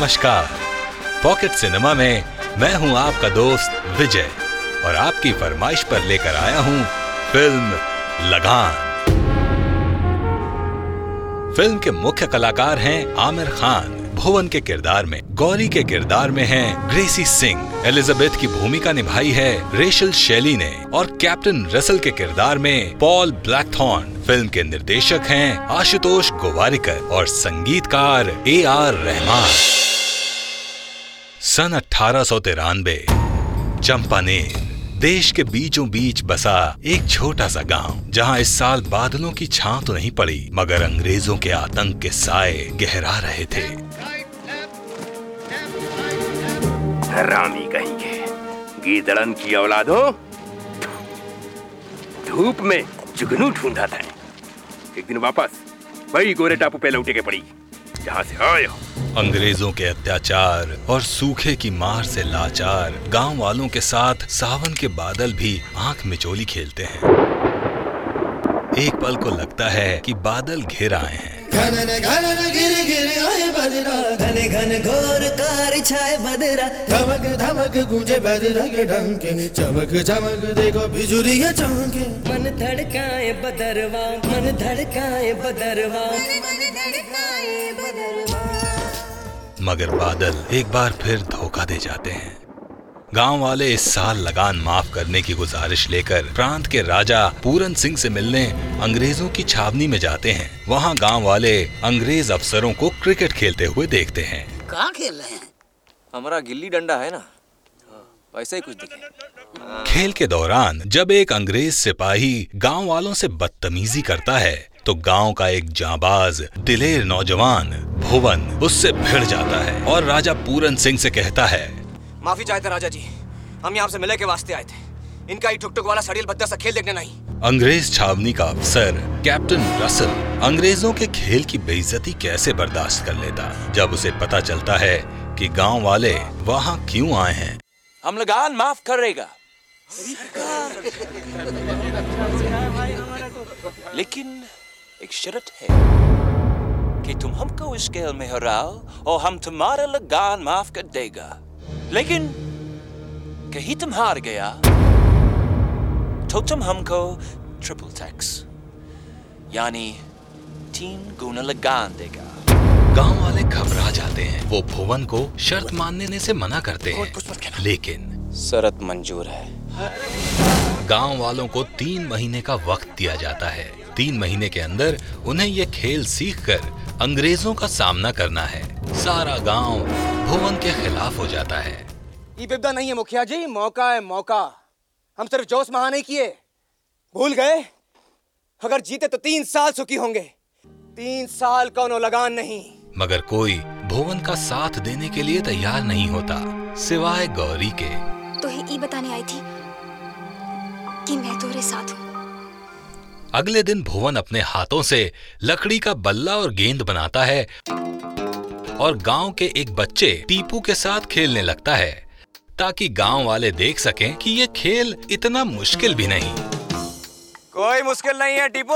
नमस्कार। Pocket cinema में मैं हूं आपका दोस्त विजय और आपकी फरमाइश पर लेकर आया हूं फिल्म लगान। फिल्म के मुख्य कलाकार हैं आमिर खान भुवन के किरदार में, गौरी के किरदार में हैं ग्रेसी सिंह, एलिजाबेथ की भूमिका निभाई है रेशल शेली ने और कैप्टन रसल के किरदार में पॉल ब्लैकथॉर्न। फिल्म के निर्देशक हैं आशुतोष गोवारिकर और संगीतकार AR रहमान। सन 1893 चंपानेर देश के बीचों बीच बसा एक छोटा सा गांव, जहां इस साल बादलों की छांव तो नहीं पड़ी मगर अंग्रेजों के आतंक के साए गहरा रहे थे। हरामी कहेंगे, गीदड़न की औलाद हो। धूप में जुगनू ढूंढा था, एक दिन वापस वही गोरे टापू पे लौटे के पड़ी जहाँ से आए हो। अंग्रेजों के अत्याचार और सूखे की मार से लाचार गांव वालों के साथ सावन के बादल भी आंख मिचोली खेलते हैं। एक पल को लगता है कि बादल घिर आए हैं। घन गिर आए बदरा, घने घन घोर कार छाए बदरा, धमक धमक गूंजे बदरा के डंके, चमक चमक देखो बिजुलियां चमके। मन धड़काए बदरवा, मन धड़काए बदरवा, मगर बादल एक बार फिर धोखा दे जाते हैं। गांव वाले इस साल लगान माफ करने की गुजारिश लेकर प्रांत के राजा पूरन सिंह से मिलने अंग्रेजों की छावनी में जाते हैं। वहां गांव वाले अंग्रेज अफसरों को क्रिकेट खेलते हुए देखते हैं। कहाँ खेल रहे हैं? हमारा गिल्ली डंडा है ना, वैसे ही कुछ दिखे। खेल के दौरान जब एक अंग्रेज सिपाही गांव वालों से बदतमीजी करता है तो गांव का एक जांबाज दिलेर नौजवान भुवन उससे भिड़ जाता है और राजा पूरन सिंह से कहता है, माफी चाहते राजा जी, हम यहाँ से मिले के वास्ते आए थे। इनका ही टुक टुक वाला सड़ील बद्दा सा खेल देखने नहीं। अंग्रेज छावनी का अफसर कैप्टन रसल अंग्रेजों के खेल की बेइज्जती कैसे बर्दाश्त कर लेता जब उसे पता चलता है कि गांव वाले वहां क्यों आए हैं। हम लगान माफ करेगा, लेकिन एक शर्त है कि तुम हमको इस खेल में हराओ और हम तुम्हारा लगान माफ कर देगा। लेकिन कहीं तुम हार गया तो तुम हमको ट्रिपल टैक्स यानी 3 गुना लगान देगा। गांव वाले घबरा जाते हैं। वो भुवन को शर्त मानने से मना करते हैं, लेकिन शर्त मंजूर है। गांव वालों को 3 महीने का वक्त दिया जाता है। 3 महीने के अंदर उन्हें ये खेल सीखकर अंग्रेजों का सामना करना है। सारा गांव भुवन के खिलाफ हो जाता है। ये बिपदा नहीं है मुखिया जी, मौका है मौका। हम सिर्फ जोश महा नहीं किए, भूल गए अगर जीते तो 3 साल सुखी होंगे। 3 साल कौनो लगान नहीं। मगर कोई भुवन का साथ देने के लिए तैयार नहीं होता सिवाय गौरी के। तो ही बताने आई थी कि मैं तुम्हारे साथ हूँ। अगले दिन भुवन अपने हाथों से लकड़ी का बल्ला और गेंद बनाता है और गांव के एक बच्चे टीपू के साथ खेलने लगता है ताकि गांव वाले देख सकें कि ये खेल इतना मुश्किल भी नहीं। कोई मुश्किल नहीं है टीपू,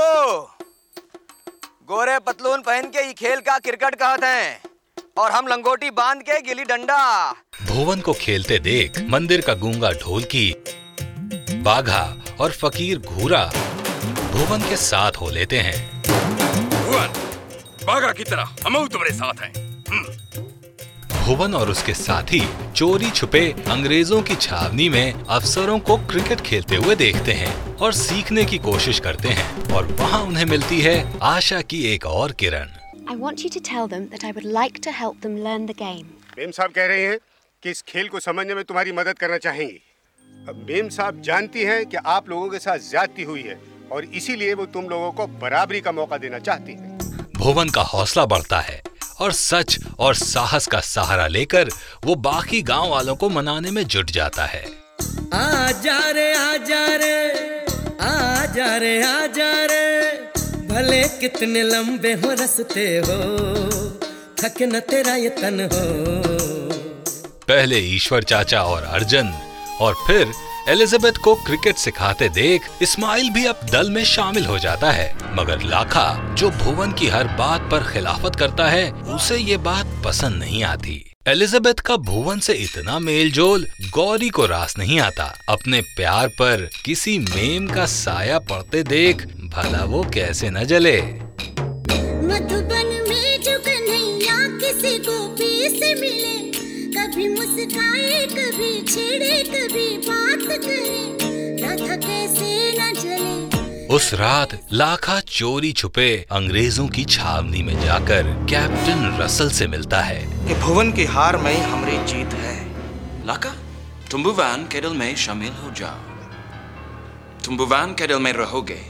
गोरे पतलून पहन के ये खेल का क्रिकेट कहते हैं और हम लंगोटी बांध के गिल्ली डंडा। भुवन को खेलते देख मंदिर का गूंगा ढोलकी, बाघा और फकीर घूरा भुवन के साथ हो लेते हैं। भुवन, बाघा की तरह हम तुम्हारे साथ हैं। भुवन और उसके साथी चोरी छुपे अंग्रेजों की छावनी में अफसरों को क्रिकेट खेलते हुए देखते हैं और सीखने की कोशिश करते हैं और वहाँ उन्हें मिलती है आशा की एक और किरण। I want you to tell them that I would like to help them learn the game. मेम साहब कह रहे हैं कि इस खेल को समझने में तुम्हारी मदद करना चाहेंगी। अब मेम साहब जानती हैं कि आप लोगों के साथ ज्यादती हुई है और इसीलिए वो तुम लोगों को बराबरी का मौका देना चाहती हैं। भुवन का हौसला बढ़ता है और सच और साहस का सहारा लेकर वो बाकी गांव वालों को मनाने में जुट जाता है। आजा रे आजा रे, आजा रे आजा रे, भले कितने लंबे हो रस्ते हो, थके न तेरा ये तन हो। पहले ईश्वर चाचा और अर्जुन और फिर एलिजाबेथ को क्रिकेट सिखाते देख इस्माइल भी अब दल में शामिल हो जाता है, मगर लाखा जो भुवन की हर बात पर खिलाफत करता है, उसे ये बात पसंद नहीं आती। एलिजाबेथ का भुवन से इतना मेलजोल गौरी को रास नहीं आता। अपने प्यार पर किसी मेम का साया पड़ते देख भला वो कैसे न जले। मधुबन में जो कन्हैया किसी गोपी से मिले, कभी मुस्काए कभी छेड़े कभी बात करे, राधा कैसे न जले। उस रात लाखा चोरी छुपे अंग्रेजों की छावनी में जाकर कैप्टन रसल से मिलता है। कि भुवन की हार में हमारी जीत है। लाखा, तुम भुवन के दिल में शामिल हो जाओ। तुम भुवन के दिल में रहोगे,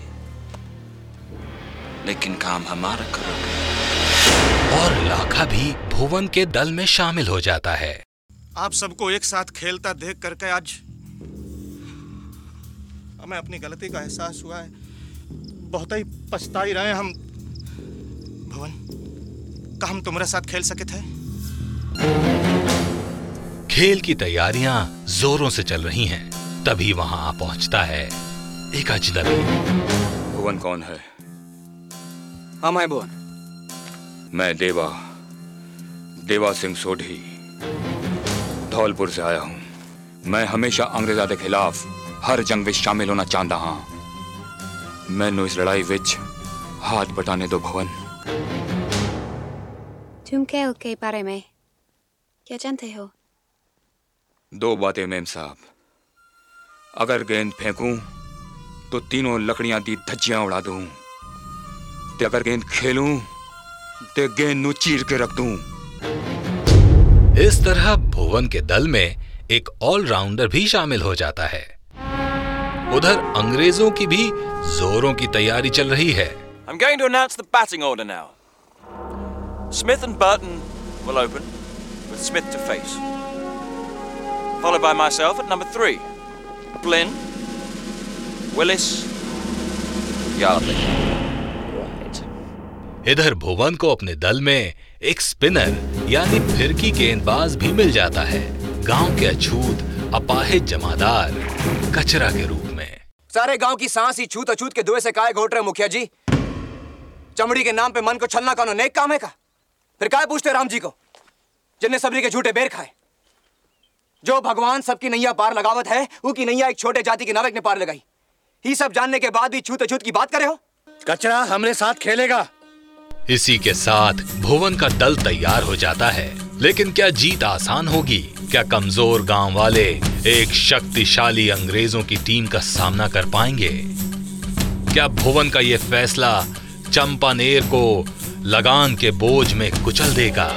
लेकिन काम हमारा करोगे। और लाखा भी भुवन के दल में शामिल हो जाता है। आप सबको एक साथ खेलता देख करके आज हमें अपनी गलती का एहसास हुआ है। बहुत ही पछता ही रहे हम। भुवन, क्या हम तुम्हारे साथ खेल सके थे? खेल की तैयारियां जोरों से चल रही हैं, तभी वहां आ पहुंचता है एक अजनबी। भुवन कौन है? हम हैं भुवन। मैं देवा सिंह सोढ़ी धौलपुर से आया हूं। मैं हमेशा अंग्रेज़ों के खिलाफ हर जंग में शामिल होना चाहता हां। मैनू इस लड़ाई विच हाथ बटाने दो भुवन। तुम खेल के बारे में क्या जानते हो? दो बातें मेम साहब। अगर गेंद फेंकूं तो तीनों लकड़ियां दी धज्जियां उड़ा दूं, ते अगर गेंद खेलूं ते गेंद नू चीर के रख दूं। इस तरह भुवन के दल में एक ऑलराउंडर भी शामिल हो जाता है। उधर अंग्रेजों की भी जोरों की तैयारी चल रही है। I'm going to announce the batting order now. Smith and Burton will open with Smith to face, followed by myself at number 3. Glynn, Willis, Yardley. इधर भुवन को अपने दल में एक स्पिनर यानी फिरकी गेंदबाज भी मिल जाता है, गांव के अछूत अपाहिज जमादार कचरा के रूप में। सारे गांव की सांस ही छूत अछूत के धुएं से काहे घोट रहे मुखिया जी? चमड़ी के नाम पे मन को छलना कौन नेक काम है का? फिर काहे पूछते राम जी को, जिनने सबरी के झूठे बेर खाए? जो भगवान सबकी नैया पार लगावत है, वो की नैया एक छोटे जाति के नाविक ने पार लगाई। ये सब जानने के बाद भी छूत अछूत की बात करे हो? कचरा हमरे साथ खेलेगा। इसी के साथ भुवन का दल तैयार हो जाता है, लेकिन क्या जीत आसान होगी? क्या कमजोर गांव वाले एक शक्तिशाली अंग्रेजों की टीम का सामना कर पाएंगे? क्या भुवन का यह फैसला चंपानेर को लगान के बोझ में कुचल देगा?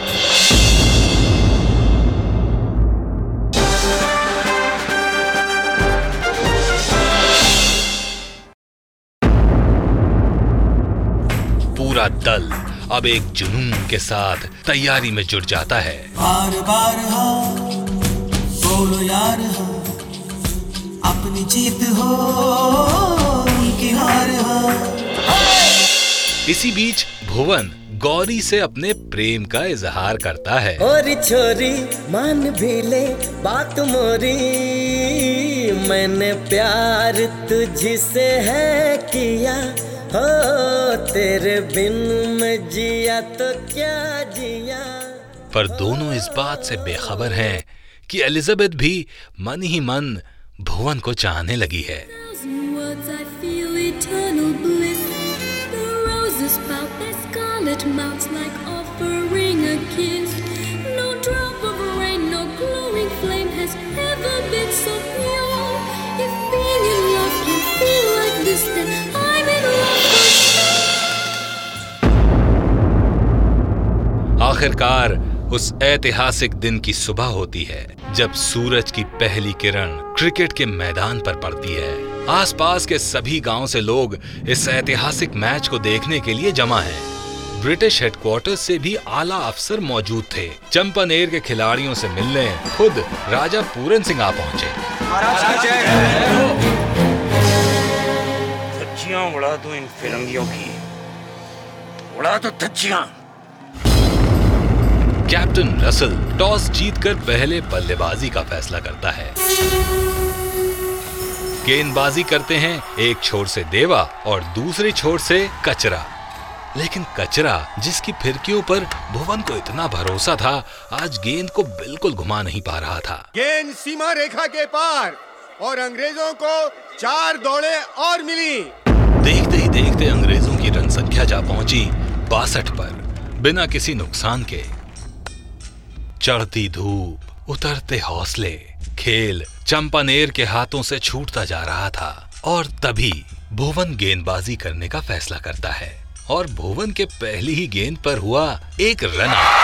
पूरा दल अब एक जुनून के साथ तैयारी में जुट जाता है। बार बार हाँ बोलो यार हाँ, अपनी जीत हो उनकी हार हाँ। इसी बीच भुवन गौरी से अपने प्रेम का इजहार करता है। और छोरी मान भी ले बात मोरी, मैंने प्यार तुझसे है किया हो, तेरे बिन मैं जिया तो क्या जिया। पर दोनों इस बात से बेखबर हैं कि एलिजाबेथ भी मन ही मन भुवन को चाहने लगी है। आखिरकार उस ऐतिहासिक दिन की सुबह होती है जब सूरज की पहली किरण क्रिकेट के मैदान पर पड़ती है। आसपास के सभी गांव से लोग इस ऐतिहासिक मैच को देखने के लिए जमा हैं। ब्रिटिश हेडक्वार्टर्स से भी आला अफसर मौजूद थे। चंपानेर के खिलाड़ियों से मिलने खुद राजा पूरन सिंह आ पहुंचे। धज्जियां उड़ा दो इन फिरंगियों की, उड़ा दो धज्जियां। कैप्टन रसल टॉस जीतकर पहले बल्लेबाजी का फैसला करता है। गेंदबाजी करते हैं एक छोर से देवा और दूसरी छोर से कचरा। लेकिन कचरा, जिसकी फिरकियों पर भुवन को इतना भरोसा था, आज गेंद को बिल्कुल घुमा नहीं पा रहा था। गेंद सीमा रेखा के पार और अंग्रेजों को 4 दौड़े और मिली। देखते ही देखते अंग्रेजों की रन संख्या जा पहुंची 62 पर, बिना किसी नुकसान के। चढ़ती धूप, उतरते हौसले, खेल चंपानेर के हाथों से छूटता जा रहा था। और तभी भुवन गेंदबाजी करने का फैसला करता है और भुवन के पहली ही गेंद पर हुआ एक रन आउट।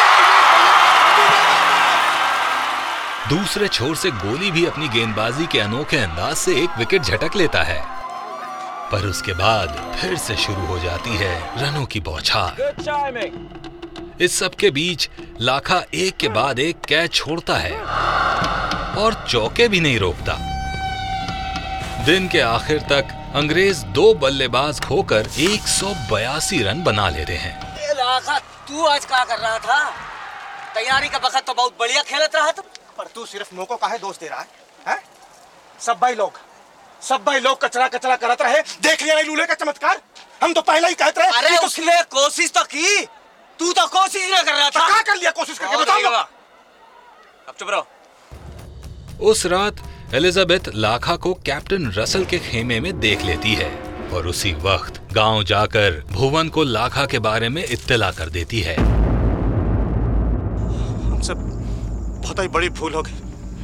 दूसरे छोर से गोली भी अपनी गेंदबाजी के अनोखे अंदाज से एक विकेट झटक लेता है, पर उसके बाद फिर से शुरू हो जाती है रनों की बौछार। इस सब के बीच लाखा एक के बाद एक कैच छोड़ता है और चौके भी नहीं रोकता। दिन के आखिर तक अंग्रेज 2 बल्लेबाज खोकर 182 रन बना लेते हैं। लाखा, तू आज क्या कर रहा था? तैयारी का वक्त तो बहुत बढ़िया खेलत रहा था, पर तू सिर्फ मोको काहे दोष दे रहा है? सब भाई लोग कचरा कचरा करत रहे, देख लिया नहीं लूले का चमत्कार। हम तो पहले ही कहते रहे। अरे उसने कोशिश तो की, तू तो कोशिश न कर रहा था। क्या कर लिया कोशिश करके बताओ। अब चुप रहो। उस रात एलिजाबेथ लाखा को कैप्टन रसल के खेमे में देख लेती है और उसी वक्त गांव जाकर भुवन को लाखा के बारे में इत्तला कर देती है। हमसे बहुत ही बड़ी भूल हो गई।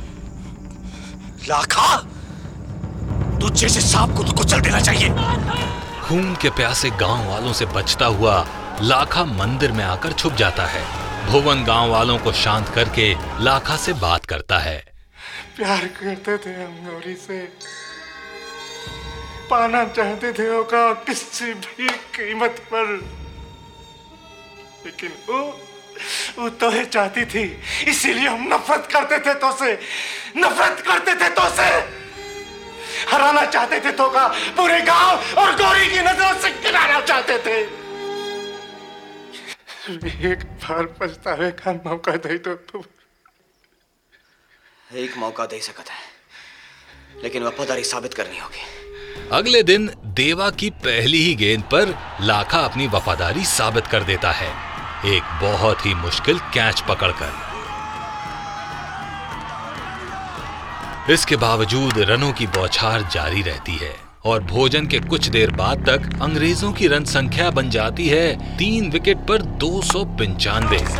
लाखा, तू जैसे सांप को तो कुचल देना चाहिए। खून के प्यासे गांव वालों से बचता हुआ लाखा मंदिर में आकर छुप जाता है। भुवन गांव वालों को शांत करके लाखा से बात करता है। प्यार करते थे हम गौरी से, पाना चाहते थे ओका किसी भी कीमत पर, लेकिन वो तो है चाहती थी, इसीलिए हम नफरत करते थे तो से हराना चाहते थे तो का पूरे गांव और गौरी की नजरों से गिराना चाहते थे। एक बार पछतावे का मौका दे तो एक मौका दे सकता है, लेकिन वफादारी साबित करनी होगी। अगले दिन देवा की पहली ही गेंद पर लाखा अपनी वफादारी साबित कर देता है, एक बहुत ही मुश्किल कैच पकड़कर। इसके बावजूद रनों की बौछार जारी रहती है और भोजन के कुछ देर बाद तक अंग्रेजों की रन संख्या बन जाती है 3 विकेट पर 295।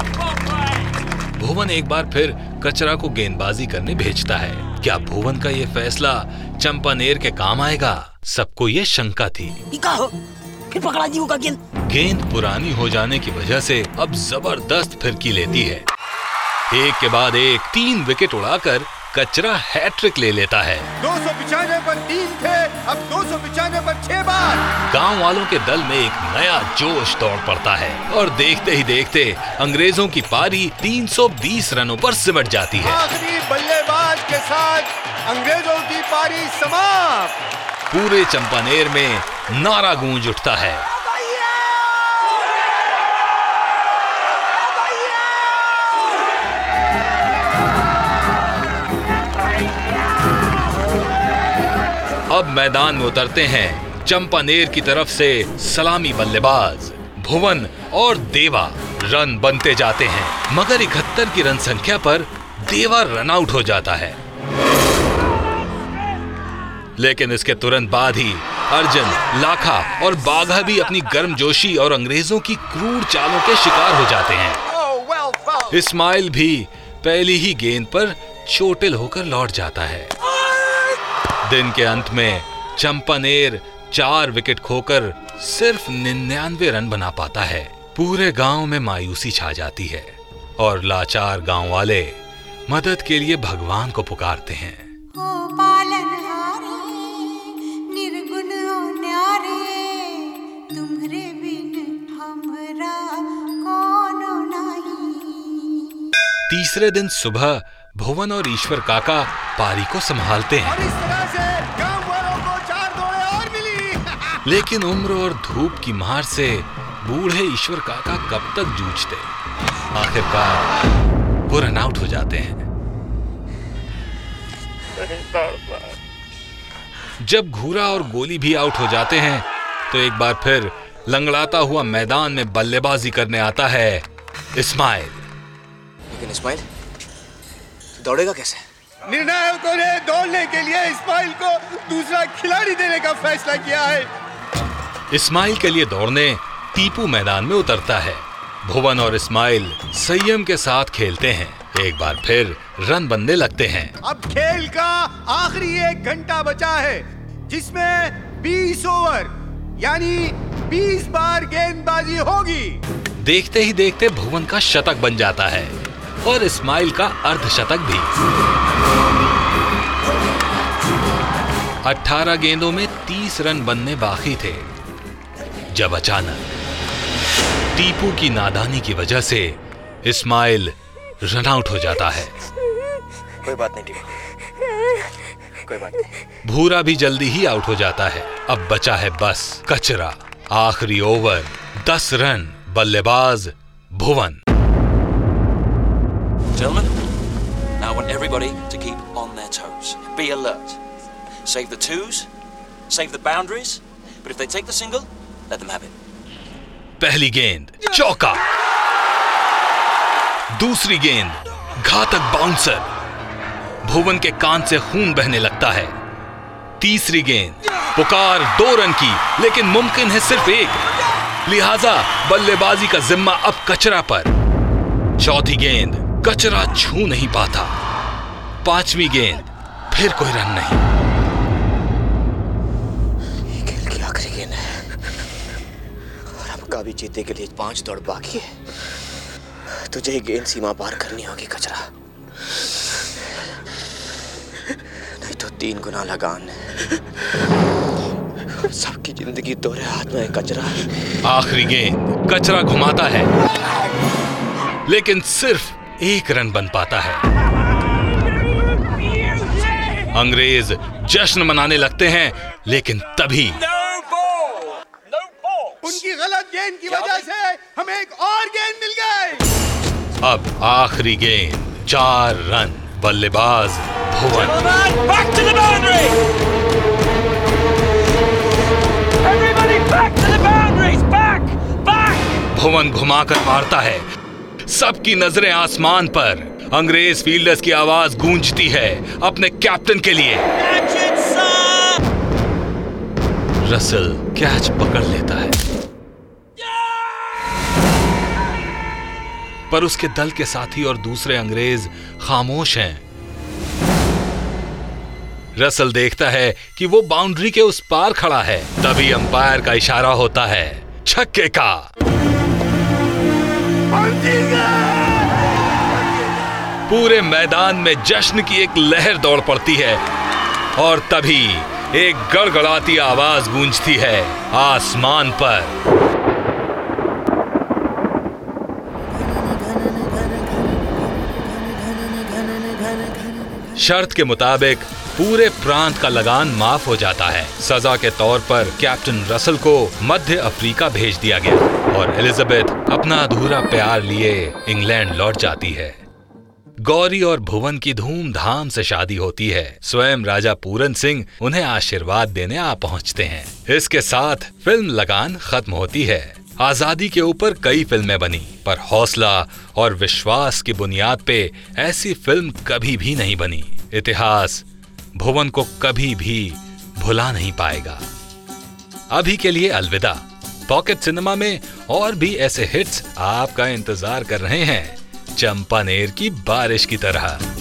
भुवन एक बार फिर कचरा को गेंदबाजी करने भेजता है। क्या भुवन का ये फैसला चंपानेर के काम आएगा? सबको ये शंका थी। फिर पकड़ा जी होगा गेंद पुरानी हो जाने की वजह से अब जबरदस्त फिरकी लेती है। एक के बाद एक 3 विकेट उड़ाकर कचरा हैट्रिक ले लेता है। 295 पर 3 थे, अब 295 पर 6 बार। गांव वालों के दल में एक नया जोश दौड़ पड़ता है और देखते ही देखते अंग्रेजों की पारी 320 रनों पर सिमट जाती है। आखिरी बल्लेबाज के साथ अंग्रेजों की पारी समाप्त। पूरे चंपानेर में नारा गूंज उठता है। अब मैदान में उतरते हैं चंपानेर की तरफ से सलामी बल्लेबाज भुवन और देवा। रन बनते जाते हैं, मगर 71 की रन संख्या पर देवा रन आउट हो जाता है। लेकिन इसके तुरंत बाद ही अर्जुन, लाखा और बाघा भी अपनी गर्मजोशी और अंग्रेजों की क्रूर चालों के शिकार हो जाते हैं। इस्माइल भी पहली ही गेंद पर चोटिल होकर लौट जाता है। दिन के अंत में चंपानेर 4 विकेट खोकर सिर्फ 99 रन बना पाता है। पूरे गांव में मायूसी छा जाती है और लाचार गांव वाले मदद के लिए भगवान को पुकारते हैं। निर्गुण न्यारे, तुम्हारे बिन हमरा कोनो नहीं। तीसरे दिन सुबह भुवन और ईश्वर काका पारी को संभालते हैं। इस तरह से गांव वालों को 4 दौड़े और मिली। लेकिन उम्र और धूप की मार से बूढ़े ईश्वर काका कब तक जूझते? आखिरकार वो रन आउट हो जाते हैं। जब घूरा और गोली भी आउट हो जाते हैं तो एक बार फिर लंगड़ाता हुआ मैदान में बल्लेबाजी करने आता है इस्माइल। लेकिन इस्माइल दौड़ेगा कैसे? निर्णायकों ने दौड़ने के लिए इस्माइल को दूसरा खिलाड़ी देने का फैसला किया है। इस्माइल के लिए दौड़ने टीपू मैदान में उतरता है। भुवन और इस्माइल संयम के साथ खेलते हैं। एक बार फिर रन बनने लगते हैं। अब खेल का आखिरी 1 घंटा बचा है, जिसमें 20 ओवर यानी 20 बार गेंदबाजी होगी। देखते ही देखते भुवन का शतक बन जाता है और इस्माइल का अर्धशतक भी। 18 गेंदों में 30 रन बनने बाकी थे, जब अचानक टीपू की नादानी की वजह से इस्माइल रन आउट हो जाता है। कोई बात नहीं टीपू, कोई बात नहीं। भूरा भी जल्दी ही आउट हो जाता है। अब बचा है बस कचरा। आखिरी ओवर 10 रन, बल्लेबाज भुवन। Gentlemen, now I want everybody to keep on their toes. Be alert. Save the twos, save the boundaries, but if they take the single, let them have it. पहली गेंद चौका, दूसरी गेंद घातक बाउंसर, भुवन के कान से खून बहने लगता है। तीसरी गेंद पुकार 2 रन की, लेकिन मुमकिन है सिर्फ 1, लिहाजा बल्लेबाजी का जिम्मा अब कचरा पर। चौथी गेंद कचरा छू नहीं पाता। 5वीं गेंद फिर कोई रन नहीं। खेल की आखिरी गेंद है और हमका भी जीतने के लिए 5 दौड़ बाकी है। तुझे ही गेंद सीमा पार करनी होगी कचरा, नहीं तो 3 गुना लगान। सबकी जिंदगी तोरे हाथ में है कचरा। आखिरी गेंद कचरा घुमाता है, लेकिन सिर्फ 1 रन बन पाता है। अंग्रेज जश्न मनाने लगते हैं, लेकिन तभी उनकी गलत गेंद की वजह से हमें एक और गेंद मिल गई। अब आखिरी गेंद 4 रन, बल्लेबाज भुवन। Back to the boundary! Everybody back to the boundaries! Back! Back! भुवन घुमाकर मारता है। सबकी नजरें आसमान पर। अंग्रेज फील्डर्स की आवाज गूंजती है अपने कैप्टन के लिए। रसल कैच पकड़ लेता है, पर उसके दल के साथी और दूसरे अंग्रेज खामोश हैं। रसल देखता है कि वो बाउंड्री के उस पार खड़ा है। तभी अंपायर का इशारा होता है छक्के का। पूरे मैदान में जश्न की एक लहर दौड़ पड़ती है और तभी एक गड़गड़ाती आवाज गूंजती है आसमान पर। शर्त के मुताबिक पूरे प्रांत का लगान माफ हो जाता है। सजा के तौर पर कैप्टन रसल को मध्य अफ्रीका भेज दिया गया और एलिजाबेथ अपना अधूरा प्यार लिए इंग्लैंड लौट जाती है। गौरी और भुवन की धूमधाम से शादी होती है। स्वयं राजा पूरन सिंह उन्हें आशीर्वाद देने आ पहुंचते हैं। इसके साथ फिल्म लगान खत्म होती है। आजादी के ऊपर कई फिल्में बनी, पर हौसला और विश्वास की बुनियाद पे ऐसी फिल्म कभी भी नहीं बनी। इतिहास भुवन को कभी भी भुला नहीं पाएगा। अभी के लिए अलविदा। पॉकेट सिनेमा में और भी ऐसे हिट्स आपका इंतजार कर रहे हैं, चंपानेर की बारिश की तरह।